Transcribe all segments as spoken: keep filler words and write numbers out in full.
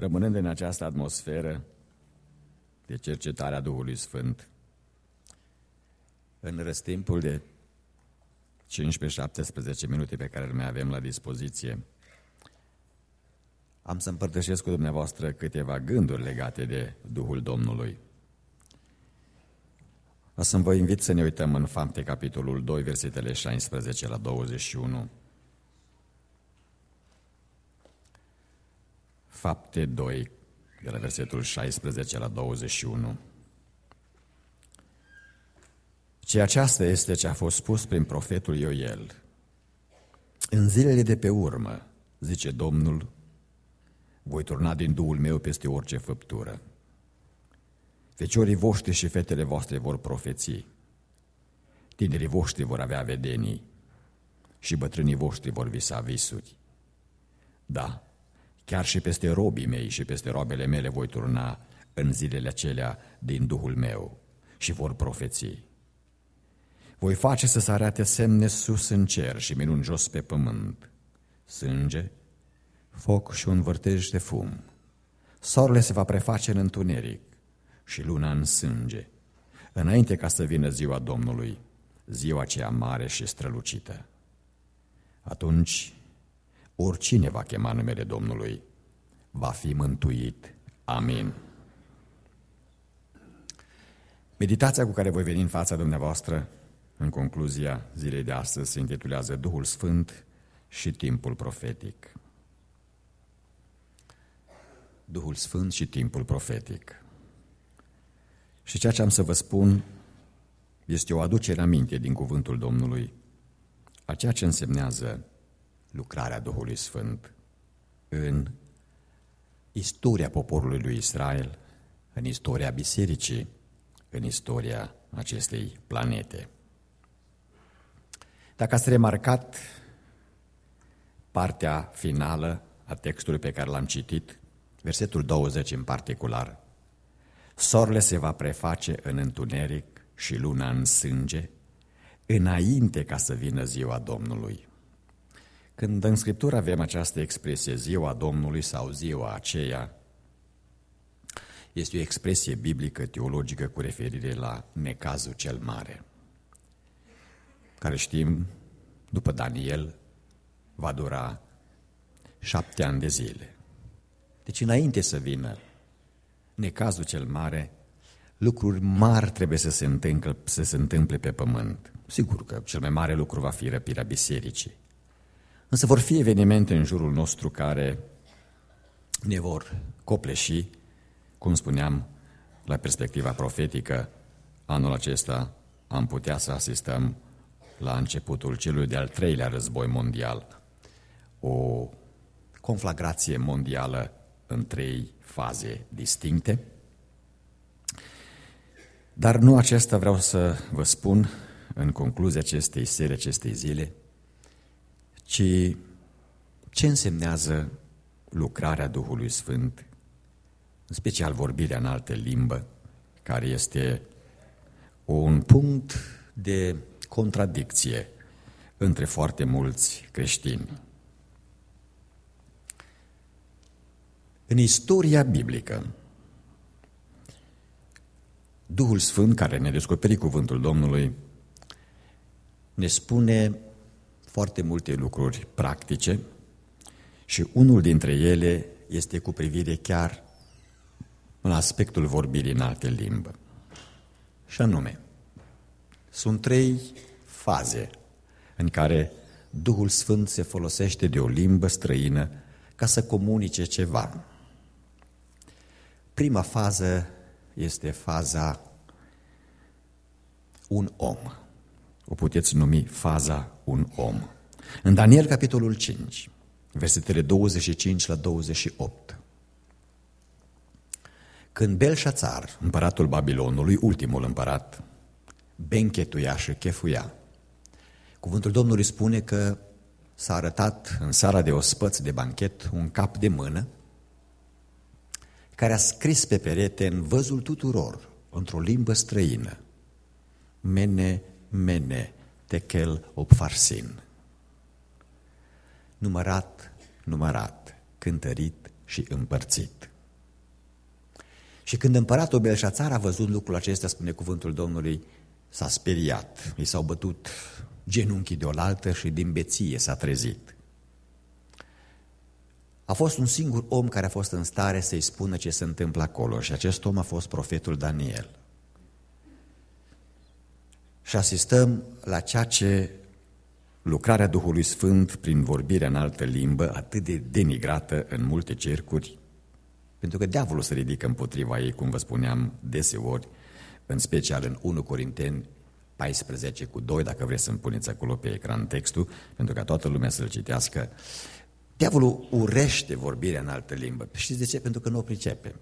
Rămânând în această atmosferă de cercetare a Duhului Sfânt, în răstimpul de cincisprezece șaptesprezece minute pe care le mai avem la dispoziție, am să împărtășesc cu dumneavoastră câteva gânduri legate de Duhul Domnului. O să vă invit să ne uităm în Fapte, capitolul doi, versetele șaisprezece la douăzeci și unu. Fapte doi, de la versetul șaisprezece la douăzeci și unu. Și aceasta este ce a fost spus prin profetul Ioel. În zilele de pe urmă, zice Domnul, voi turna din Duhul meu peste orice făptură. Feciorii voștri și fetele voastre vor profeți, tinerii voștri vor avea vedenii și bătrânii voștri vor visa visuri. Da, chiar și peste robii mei și peste roabele mele voi turna în zilele acelea din Duhul meu și vor profeți. Voi face să se arate semne sus în cer și minuni jos pe pământ, sânge, foc și un vârtej de fum. Soarele se va preface în întuneric și luna în sânge, înainte ca să vină ziua Domnului, ziua aceea mare și strălucită. Atunci, oricine va chema numele Domnului, va fi mântuit. Amin. Meditația cu care voi veni în fața dumneavoastră, în concluzia zilei de astăzi, se intitulează Duhul Sfânt și timpul profetic. Duhul Sfânt și timpul profetic. Și ceea ce am să vă spun este o aducere aminte din cuvântul Domnului a ceea ce însemnează lucrarea Duhului Sfânt în istoria poporului lui Israel, în istoria bisericii, în istoria acestei planete. Dacă ați remarcat partea finală a textului pe care l-am citit, versetul douăzeci în particular, soarele se va preface în întuneric și luna în sânge, înainte ca să vină ziua Domnului. Când în Scriptură avem această expresie, ziua Domnului sau ziua aceea, este o expresie biblică, teologică, cu referire la necazul cel mare, care știm, după Daniel, va dura șapte ani de zile. Deci înainte să vină necazul cel mare, lucruri mari trebuie să se întâmple, să se întâmple pe pământ. Sigur că cel mai mare lucru va fi răpirea bisericii. Însă vor fi evenimente în jurul nostru care ne vor copleși, cum spuneam, la perspectiva profetică. Anul acesta am putea să asistăm la începutul celui de-al treilea război mondial, o conflagrație mondială în trei faze distincte. Dar nu acesta vreau să vă spun în concluzia acestei serii, acestei zile, ci ce însemnează lucrarea Duhului Sfânt, în special vorbirea în altă limbă, care este un punct de contradicție între foarte mulți creștini. În istoria biblică, Duhul Sfânt, care ne descoperi cuvântul Domnului, ne spune foarte multe lucruri practice și unul dintre ele este cu privire chiar în aspectul vorbirii în alte limbă. Și anume, sunt trei faze în care Duhul Sfânt se folosește de o limbă străină ca să comunice ceva. Prima fază este faza un om. O puteți numi faza un om. În Daniel, capitolul cinci, versetele douăzeci și cinci la douăzeci și opt. Când Belșațar, împăratul Babilonului, ultimul împărat, benchetuia și chefuia, cuvântul Domnului spune că s-a arătat în sala de ospăți de banchet un cap de mână care a scris pe perete în văzul tuturor, într-o limbă străină, Mene, Mene, Tekel, Upharsin. Numărat, numărat, cântărit și împărțit. Și când împăratul Belșațar a văzut lucrul acesta, spune cuvântul Domnului, s-a speriat, i s-au bătut genunchii de oaltă și din beție s-a trezit. A fost un singur om care a fost în stare să-i spună ce se întâmplă acolo și acest om a fost profetul Daniel. Și asistăm la ceea ce lucrarea Duhului Sfânt prin vorbirea în altă limbă, atât de denigrată în multe cercuri, pentru că diavolul se ridică împotriva ei, cum vă spuneam deseori, în special în unu Corinteni paisprezece cu doi, dacă vreți să-mi puneți acolo pe ecran textul, pentru ca toată lumea să-l citească. Diavolul urește vorbirea în altă limbă. Știți de ce? Pentru că nu o pricepe.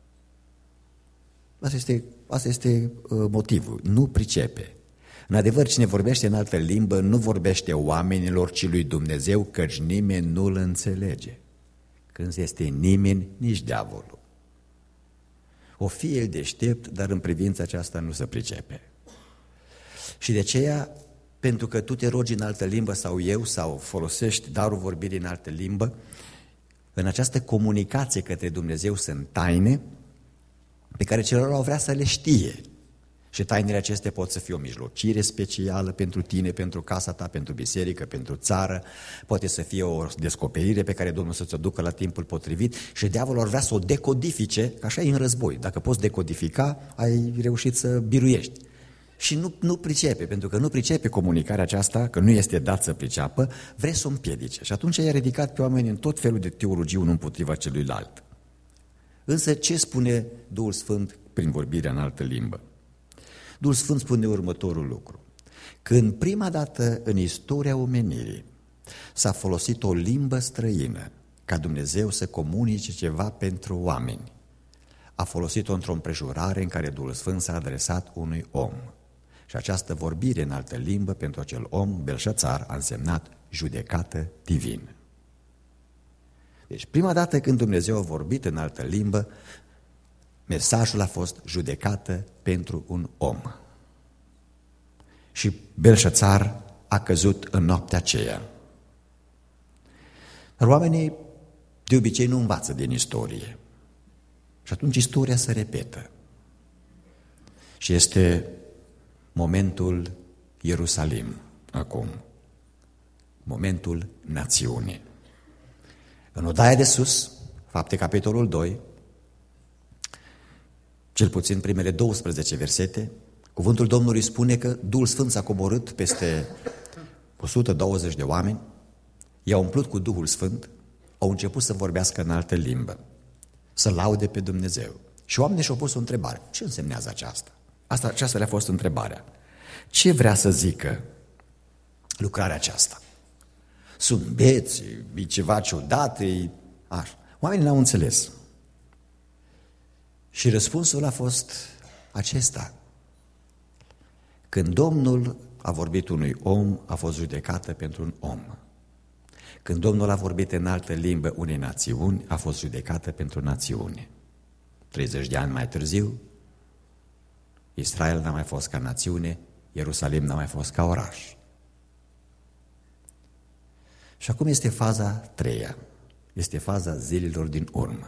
Asta este, asta este uh, motivul. Nu pricepe. În adevăr, cine vorbește în altă limbă nu vorbește oamenilor, ci lui Dumnezeu, căci nimeni nu-l înțelege. Când este nimeni, nici diavolul. O fi el deștept, dar în privința aceasta nu se pricepe. Și de aceea, pentru că tu te rogi în altă limbă sau eu, sau folosești darul vorbirii în altă limbă, în această comunicație către Dumnezeu sunt taine pe care celălalt vrea să le știe. Și tainele acestea pot să fie o mijlocire specială pentru tine, pentru casa ta, pentru biserică, pentru țară, poate să fie o descoperire pe care Domnul să ți-o ducă la timpul potrivit și diavolul ar vrea să o decodifice, că așa e în război. Dacă poți decodifica, ai reușit să biruiești. Și nu, nu pricepe, pentru că nu pricepe comunicarea aceasta, că nu este dat să priceapă, vrei să o împiedice. Și atunci i-a ridicat pe oameni în tot felul de teologii unul împotriva celuilalt. Însă ce spune Duhul Sfânt prin vorbirea în altă limbă? Duhul Sfânt spune următorul lucru. Când prima dată în istoria omenirii s-a folosit o limbă străină ca Dumnezeu să comunice ceva pentru oameni, a folosit-o într-o împrejurare în care Duhul Sfânt s-a adresat unui om. Și această vorbire în altă limbă pentru acel om, Belșațar, a însemnat judecată divină. Deci prima dată când Dumnezeu a vorbit în altă limbă, mesajul a fost judecată pentru un om. Și Belșațar a căzut în noaptea aceea. Dar oamenii de obicei nu învață din istorie. Și atunci istoria se repetă. Și este momentul Ierusalim acum. Momentul națiunii. În odaia de sus, Fapte capitolul doi, cel puțin primele douăsprezece versete, cuvântul Domnului spune că Duhul Sfânt s-a coborât peste o sută douăzeci de oameni, i-au umplut cu Duhul Sfânt, au început să vorbească în altă limbă, să laude pe Dumnezeu. Și oamenii și-au pus o întrebare. Ce însemnează aceasta? Asta, aceasta le-a fost întrebarea. Ce vrea să zică lucrarea aceasta? Sunt beți, e ceva ciudat, e... Așa. Oamenii n-au înțeles. Și răspunsul a fost acesta. Când Domnul a vorbit unui om, a fost judecată pentru un om. Când Domnul a vorbit în altă limbă unei națiuni, a fost judecată pentru națiune. treizeci de ani mai târziu, Israel n-a mai fost ca națiune, Ierusalim n-a mai fost ca oraș. Și acum este faza treia, este faza zilelor din urmă.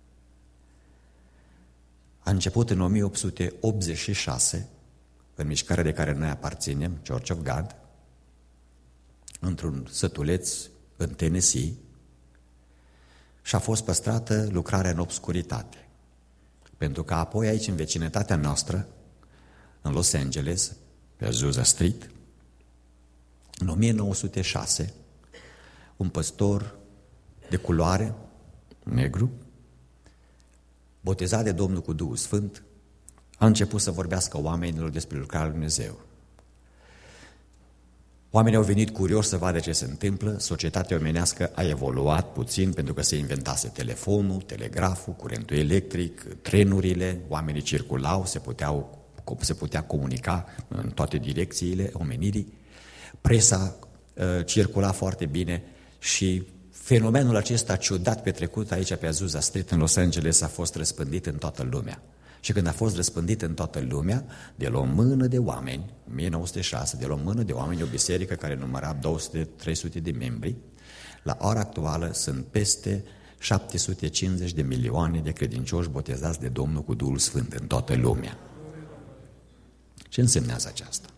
A început în o mie opt sute optzeci și șase, în mișcarea de care noi aparținem, Church of God, într-un sătuleț în Tennessee, și a fost păstrată lucrarea în obscuritate. Pentru că apoi aici, în vecinătatea noastră, în Los Angeles, pe Azusa Street, în o mie nouă sute șase, un păstor de culoare, negru, botezat de Domnul cu Duhul Sfânt, a început să vorbească oamenilor despre lucrarea lui Dumnezeu. Oamenii au venit curioși să vadă ce se întâmplă, societatea omenească a evoluat puțin pentru că se inventase telefonul, telegraful, curentul electric, trenurile, oamenii circulau, se, puteau, se putea comunica în toate direcțiile omenirii, presa uh, circula foarte bine și fenomenul acesta ciudat petrecut aici pe Azusa Street în Los Angeles a fost răspândit în toată lumea. Și când a fost răspândit în toată lumea, de la o mână de oameni, în o mie nouă sute șase, de la o mână de oameni, o biserică care număra două sute trei sute de membri, la ora actuală sunt peste șapte sute cincizeci de milioane de credincioși botezați de Domnul cu Duhul Sfânt în toată lumea. Ce însemnează aceasta?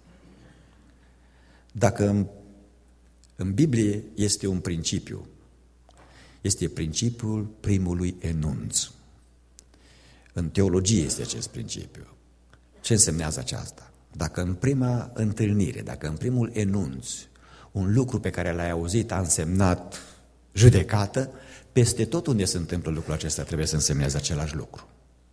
Dacă în, în Biblie este un principiu, este principiul primului enunț. În teologie este acest principiu. Ce însemnează aceasta? Dacă în prima întâlnire, dacă în primul enunț, un lucru pe care l-ai auzit a însemnat judecată, peste tot unde se întâmplă lucrul acesta trebuie să însemneze același lucru.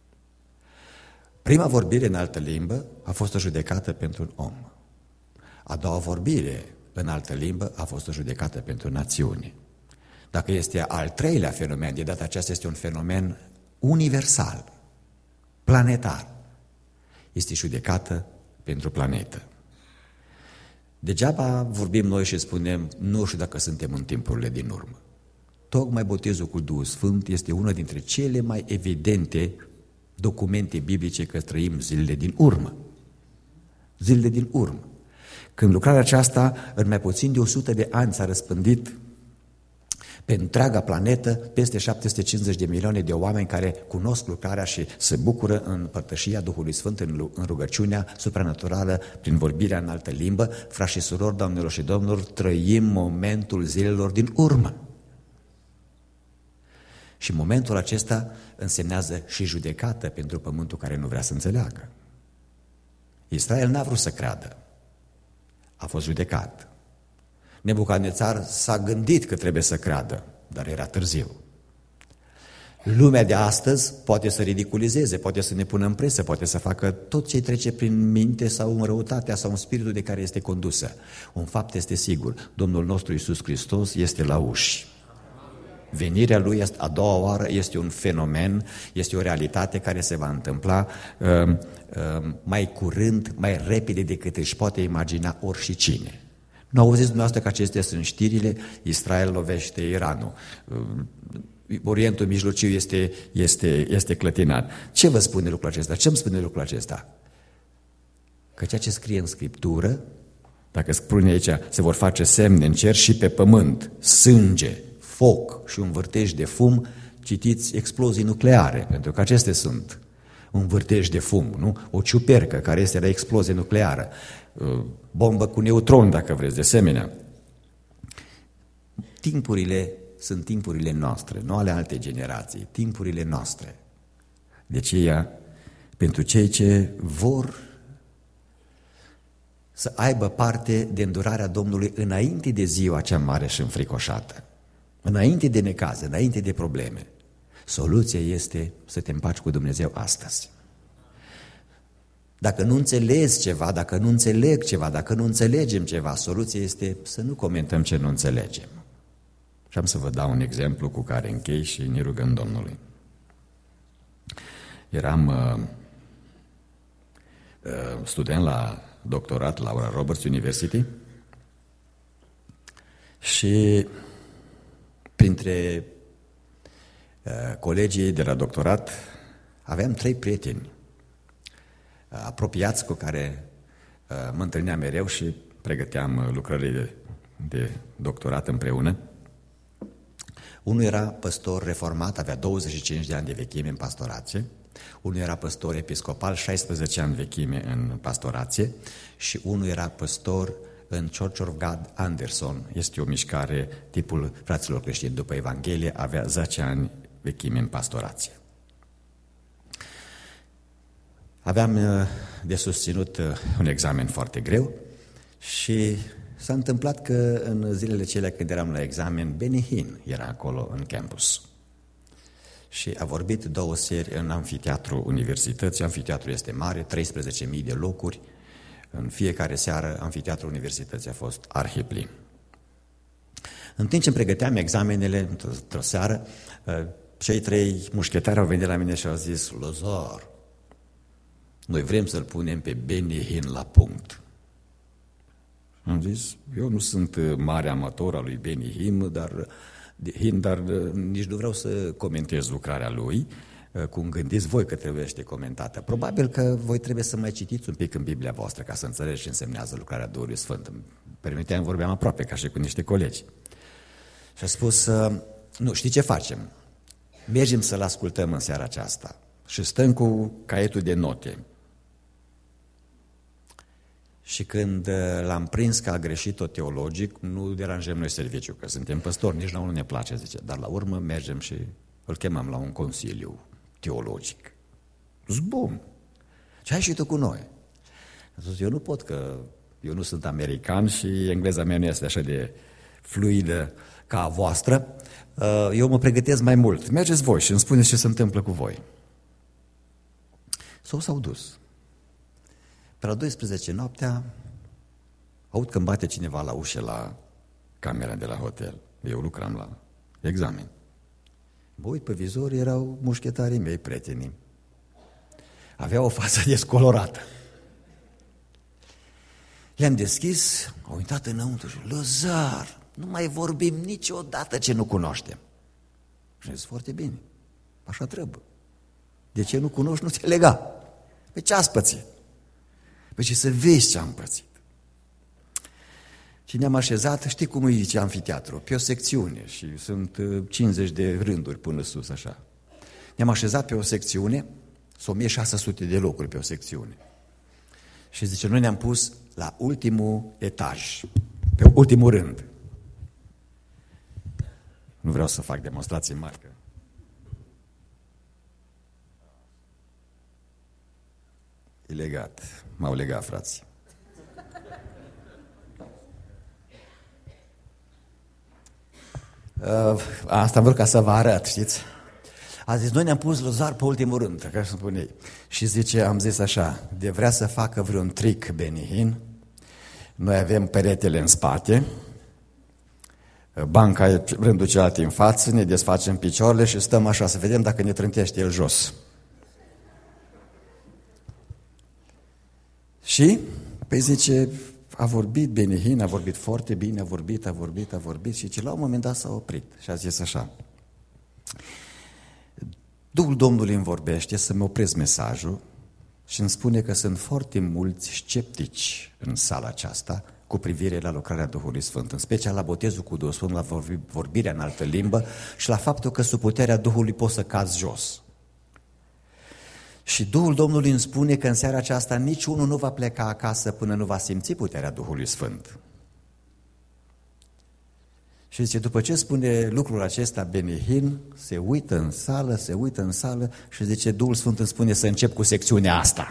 Prima vorbire în altă limbă a fost o judecată pentru un om. A doua vorbire în altă limbă a fost o judecată pentru națiune. Dacă este al treilea fenomen, de data aceasta este un fenomen universal, planetar. Este judecată pentru planetă. Degeaba vorbim noi și spunem, nu știu dacă suntem în timpurile din urmă. Tocmai botezul cu Duhul Sfânt este una dintre cele mai evidente documente biblice că trăim zilele din urmă. Zilele din urmă. Când lucrarea aceasta, în mai puțin de o sută de ani, s-a răspândit pe întreaga planetă, peste șapte sute cincizeci de milioane de oameni care cunosc lucrarea și se bucură în părtășia Duhului Sfânt, în rugăciunea supranaturală, prin vorbirea în altă limbă. Frați și surori, doamnelor și domnilor, trăim momentul zilelor din urmă. Și momentul acesta însemnează și judecată pentru pământul care nu vrea să înțeleagă. Israel n-a vrut să creadă. A fost judecat. Nebucadnețar s-a gândit că trebuie să creadă, dar era târziu. Lumea de astăzi poate să ridiculizeze, poate să ne pună în presă, poate să facă tot ce trece prin minte sau în răutatea sau în spiritul de care este condusă. Un fapt este sigur, Domnul nostru Iisus Hristos este la uși. Venirea Lui a doua oară este un fenomen, este o realitate care se va întâmpla uh, uh, mai curând, mai repede decât își poate imagina oricine. Nu auziți dumneavoastră că acestea sunt știrile? Israel lovește Iranul, uh, Orientul Mijlociu este, este, este clătinat. Ce vă spune lucrul acesta? Ce îmi spune lucrul acesta? Că ceea ce scrie în Scriptură, dacă spune aici, se vor face semne în cer și pe pământ, sânge, foc și un vârtej de fum, citiți explozii nucleare, pentru că acestea sunt un vârtej de fum, nu? O ciupercă care este la explozie nucleară, bombă cu neutron, dacă vreți, de asemenea. Timpurile sunt timpurile noastre, nu ale alte generații, timpurile noastre. De aceea, pentru cei ce vor să aibă parte de îndurarea Domnului înainte de ziua cea mare și înfricoșată, înainte de necaz, înainte de probleme, soluția este să te împaci cu Dumnezeu astăzi. Dacă nu înțelegi ceva, dacă nu înțeleg ceva, dacă nu înțelegem ceva, soluția este să nu comentăm ce nu înțelegem. Și am să vă dau un exemplu cu care închei și ne rugăm Domnului. Eram uh, uh, student la doctorat la Oral Roberts University și printre uh, colegii de la doctorat aveam trei prieteni uh, apropiați cu care uh, mă întâlneam mereu și pregăteam uh, lucrările de, de doctorat împreună. Unul era păstor reformat, avea douăzeci și cinci de ani de vechime în pastorație, unul era păstor episcopal, șaisprezece ani vechime în pastorație și unul era păstor în Church of God Anderson. Este o mișcare tipul fraților creștini după Evanghelie, avea zece ani vechime în pastorație. Aveam de susținut un examen foarte greu și s-a întâmplat că în zilele cele când eram la examen, Benny Hinn era acolo în campus. Și a vorbit două seri în amfiteatru universității. Amfiteatru este mare, treisprezece mii de locuri. În fiecare seară, amfiteatrul universității a fost arhiplin. În timp ce îmi pregăteam examenele, într-o seară, cei trei mușchetari au venit la mine și au zis: Lozar, noi vrem să-l punem pe Benny Hinn la punct. Am zis, eu nu sunt mare amator al lui Benny Hinn, dar, Hinn, dar nici nu vreau să comentez lucrarea lui, cum gândiți voi că trebuie să comentată. Probabil că voi trebuie să mai citiți un pic în Biblia voastră ca să înțelegeți ce însemnează lucrarea Duhului Sfânt. Îmi permiteam, vorbeam aproape ca și cu niște colegi. Și a spus, nu, știi ce facem? Mergem să-l ascultăm în seara aceasta și stăm cu caietul de note. Și când l-am prins că a greșit-o teologic, nu deranjăm noi serviciu, că suntem păstori, nici la unul ne place, zice. Dar la urmă mergem și îl chemăm la un consiliu teologic. Zic, bun, ce ai și tu cu noi? A zis, eu nu pot, că eu nu sunt american și engleza mea nu este așa de fluidă ca a voastră. Eu mă pregătesc mai mult. Mergeți voi și îmi spuneți ce se întâmplă cu voi. Sau s-au dus. Pe la douăsprezece noaptea aud că îmi bate cineva la ușă la camera de la hotel. Eu lucram la examen. Mă uit pe vizor, erau mușchetarii mei, prietenii. Aveau o față descolorată. Le-am deschis, au intrat înăuntru și Lăzar, nu mai vorbim niciodată ce nu cunoaștem. Și am zis, foarte bine, așa trebuie. De ce nu cunoști, nu te lega. Pe ce ați pățit? Păi ce să vezi ce am pățit. Și ne-am așezat, știi cum îi zice amfiteatru, pe o secțiune și sunt cincizeci de rânduri până sus, așa. Ne-am așezat pe o secțiune, sunt o mie șase sute de locuri pe o secțiune. Și zice, noi ne-am pus la ultimul etaj, pe ultimul rând. Nu vreau să fac demonstrații mari. Că... E legat, m-au legat frații. Asta am vrut ca să vă arăt, știți? A zis, noi ne-am pus Lăzar pe ultimul rând, ca să spun ei. Și zice, am zis așa, de vrea să facă vreun trick Benihin, noi avem peretele în spate, banca e rândul celălalt în față, ne desfacem picioarele și stăm așa, să vedem dacă ne trântește el jos. Și, păi zice, a vorbit Benihin, a vorbit foarte bine, a vorbit, a vorbit, a vorbit și la un moment dat s-a oprit și a zis așa, Duhul Domnului îmi vorbește să-mi opresc mesajul și îmi spune că sunt foarte mulți sceptici în sala aceasta cu privire la lucrarea Duhului Sfânt, în special la botezul cu Duhul Sfânt, la vorbirea în altă limbă și la faptul că sub puterea Duhului poți să cazi jos. Și Duhul Domnului îmi spune că în seara aceasta niciunul nu va pleca acasă până nu va simți puterea Duhului Sfânt. Și zice, după ce spune lucrul acesta Benihin, se uită în sală, se uită în sală și zice, Duhul Sfânt îmi spune să încep cu secțiunea asta.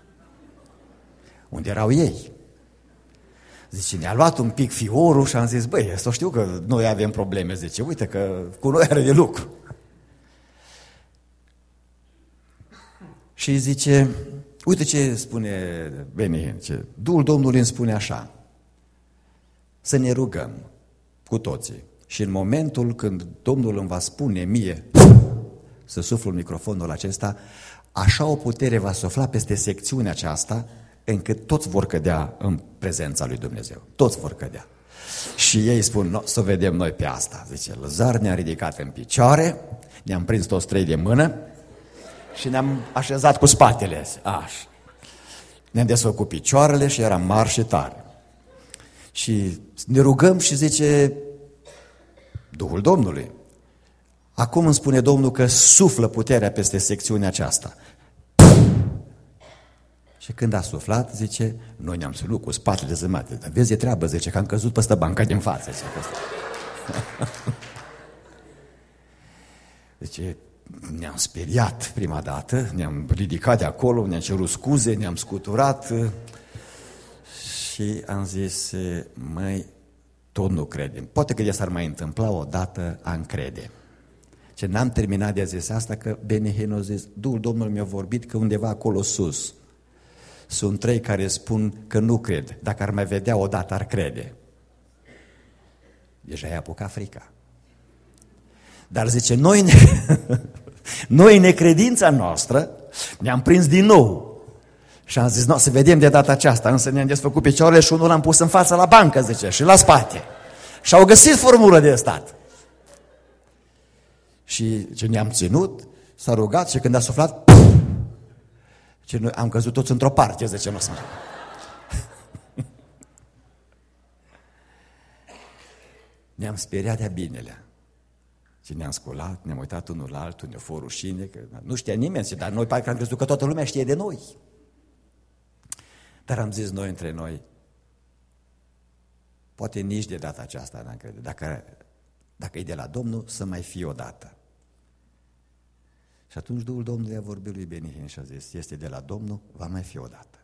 Unde erau ei? Zice, ne-a luat un pic fiorul și am zis, băi, să știu că noi avem probleme. Zice, uite că cu noi are de lucru. Și zice, uite ce spune Benihin, ce Duhul Domnului îmi spune așa, să ne rugăm cu toții. Și în momentul când Domnul îmi va spune mie să suflu în microfonul acesta, așa o putere va sufla peste secțiunea aceasta, încât toți vor cădea în prezența lui Dumnezeu. Toți vor cădea. Și ei spun, no, să vedem noi pe asta. Zice, Lăzar ne-a ridicat în picioare, ne-am prins toți trei de mână și ne-am așezat cu spatele. Așa. Ne-am desfăcut picioarele și eram mari și tari. Și ne rugăm și zice Duhul Domnului. Acum îmi spune Domnul că suflă puterea peste secțiunea aceasta. Și când a suflat, zice, noi ne-am ținut cu spatele zămate. Dar vezi, e treabă, zice, că am căzut peste banca din față. Zice, zice ne-am speriat prima dată, ne-am ridicat de acolo, ne-am cerut scuze, ne-am scuturat și am zis, măi, tot nu credem. Poate că de s-ar mai întâmpla odată, am crede. Ce n-am terminat de a zis asta, că Benihin a zis, Duhul Domnului mi-a vorbit că undeva acolo sus sunt trei care spun că nu cred. Dacă ar mai vedea odată, ar crede. Deja i-a apucat frica. Dar zice, noi, ne... noi necredința noastră ne-am prins din nou. Și am zis, nu, să vedem de data aceasta. Însă ne-am desfăcut picioarele și unul l-am pus în față la bancă, zice, și la spate. Și au găsit formulă de stat. Și ce ne-am ținut, s-a rugat și când a suflat, ce noi am căzut toți într-o parte, zice, nu sunt. Ne-am speriat de-a binelea. Și ne-am sculat, ne-am uitat unul la altul, ne-a fost rușine, că nu știa nimeni, dar noi parcă am crezut că toată lumea știe de noi. Dar am zis noi între noi, poate nici de data aceasta n-am crede. Dacă, dacă e de la Domnul, să mai fie o dată. Și atunci Duhul Domnului a vorbit lui Benihin și a zis, este de la Domnul, va mai fi o dată.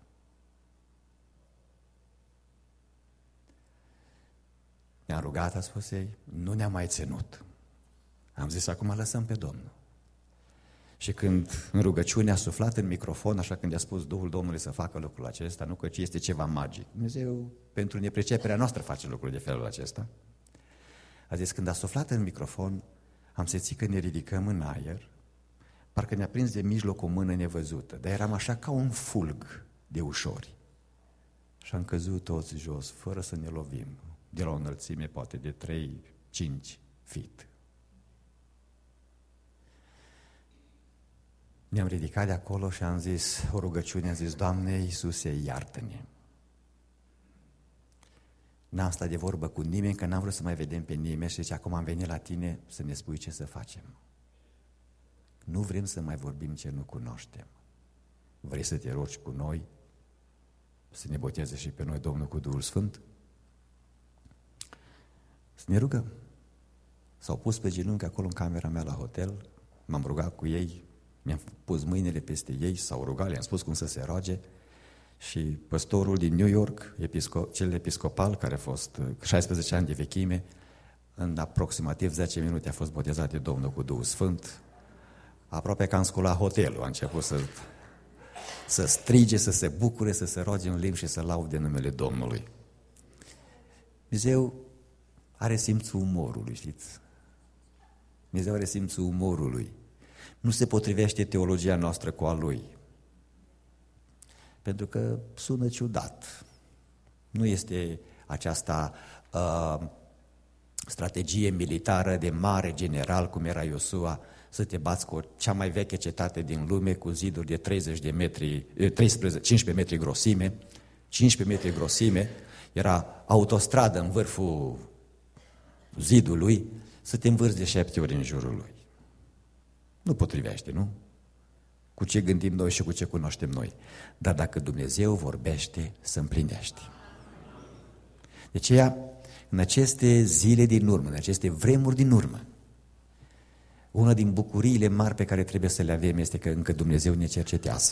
Ne-am rugat, a spus ei, nu ne-am mai ținut. Am zis, acum lăsăm pe Domnul. Și când în rugăciune a suflat în microfon, așa când i-a spus Duhul Domnului să facă lucrul acesta, nu că este ceva magic. Dumnezeu, pentru nepriceperea noastră, face lucruri de felul acesta. A zis, când a suflat în microfon, am simțit că ne ridicăm în aer, parcă ne-a prins de mijloc o mână nevăzută, dar eram așa ca un fulg de ușori. Și am căzut toți jos, fără să ne lovim, de la o înălțime poate de trei cinci feet. Ne-am ridicat de acolo și am zis o rugăciune, am zis, Doamne Iisuse, iartă-ne. N-am stat de vorbă cu nimeni, că n-am vrut să mai vedem pe nimeni și zice, acum am venit la tine să ne spui ce să facem. Nu vrem să mai vorbim ce nu cunoaștem. Vrei să te rogi cu noi, să ne boteze și pe noi Domnul cu Duhul Sfânt? Să ne rugăm. S-au pus pe genunchi acolo în camera mea la hotel, m-am rugat cu ei, mi-am pus mâinile peste ei, s-au rugat, le-am spus cum să se roage și păstorul din New York, episcop, cel episcopal, care a fost șaisprezece ani de vechime, în aproximativ zece minute a fost botezat de Domnul cu Duhul Sfânt, aproape că am sculat hotelul, a început să, să strige, să se bucure, să se roage în limbi și să laude numele Domnului. Dumnezeu are simțul umorului, știți? Dumnezeu are simțul umorului. Nu se potrivește teologia noastră cu a Lui. Pentru că sună ciudat. Nu este aceasta uh, strategie militară de mare general, cum era Iosua, să te bați cu cea mai veche cetate din lume, cu ziduri de treizeci de metri, treisprezece, cincisprezece metri grosime, cincisprezece metri grosime, era autostradă în vârful zidului, să te învârți de șapte ori în jurul lui. Nu potrivește, nu? Cu ce gândim noi și cu ce cunoaștem noi. Dar dacă Dumnezeu vorbește, se împlinește. De aceea, în aceste zile din urmă, în aceste vremuri din urmă, una din bucuriile mari pe care trebuie să le avem este că încă Dumnezeu ne cercetează.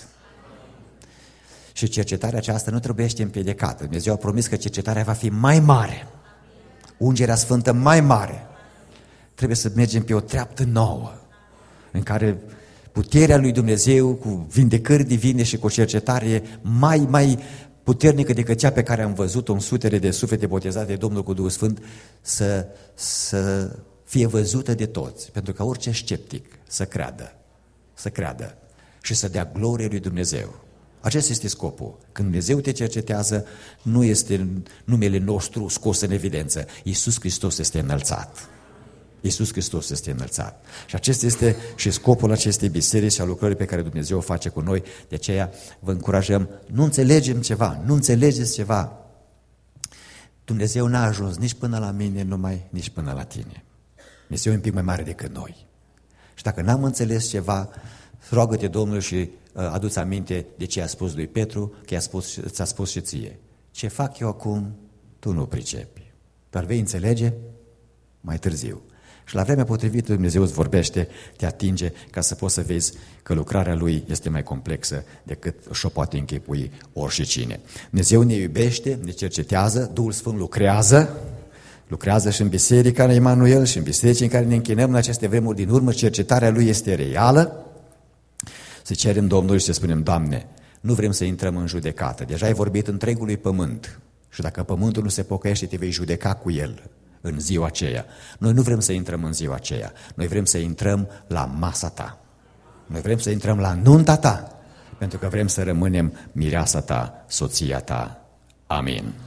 Și cercetarea aceasta nu trebuiește împiedicată. Dumnezeu a promis că cercetarea va fi mai mare. Ungerea Sfântă mai mare. Trebuie să mergem pe o treaptă nouă, în care puterea lui Dumnezeu, cu vindecări divine și cu o cercetare mai, mai puternică decât cea pe care am văzut-o în sutele de suflete botezate de Domnul cu Duhul Sfânt, să, să fie văzută de toți, pentru că orice sceptic să creadă, să creadă și să dea glorie lui Dumnezeu. Acesta este scopul. Când Dumnezeu te cercetează, nu este numele nostru scos în evidență. Iisus Hristos este înălțat. Iisus Hristos este înălțat. Și acesta este și scopul acestei biserici și a lucrării pe care Dumnezeu o face cu noi. De aceea vă încurajăm, nu înțelegem ceva, nu înțelegeți ceva. Dumnezeu n-a ajuns nici până la mine, numai nici până la tine. Dumnezeu e un pic mai mare decât noi. Și dacă n-am înțeles ceva, roagă-te Domnul și uh, adu-ți aminte de ce a spus lui Petru, că i-a spus, ți-a spus și ție. Ce fac eu acum, tu nu pricepi. Dar vei înțelege mai târziu. Și la vremea potrivită Dumnezeu îți vorbește, te atinge ca să poți să vezi că lucrarea Lui este mai complexă decât și-o poate închipui oricine. Dumnezeu ne iubește, ne cercetează, Duhul Sfânt lucrează, lucrează și în biserica Emanuel și în biserici în care ne închinăm în aceste vremuri din urmă, cercetarea Lui este reală. Să cerem Domnului și să spunem, Doamne, nu vrem să intrăm în judecată, deja ai vorbit întregului pământ și dacă pământul nu se pocăiește, te vei judeca cu el în ziua aceea. Noi nu vrem să intrăm în ziua aceea, noi vrem să intrăm la masa ta. Noi vrem să intrăm la nunta ta, pentru că vrem să rămânem mireasa ta, soția ta. Amin.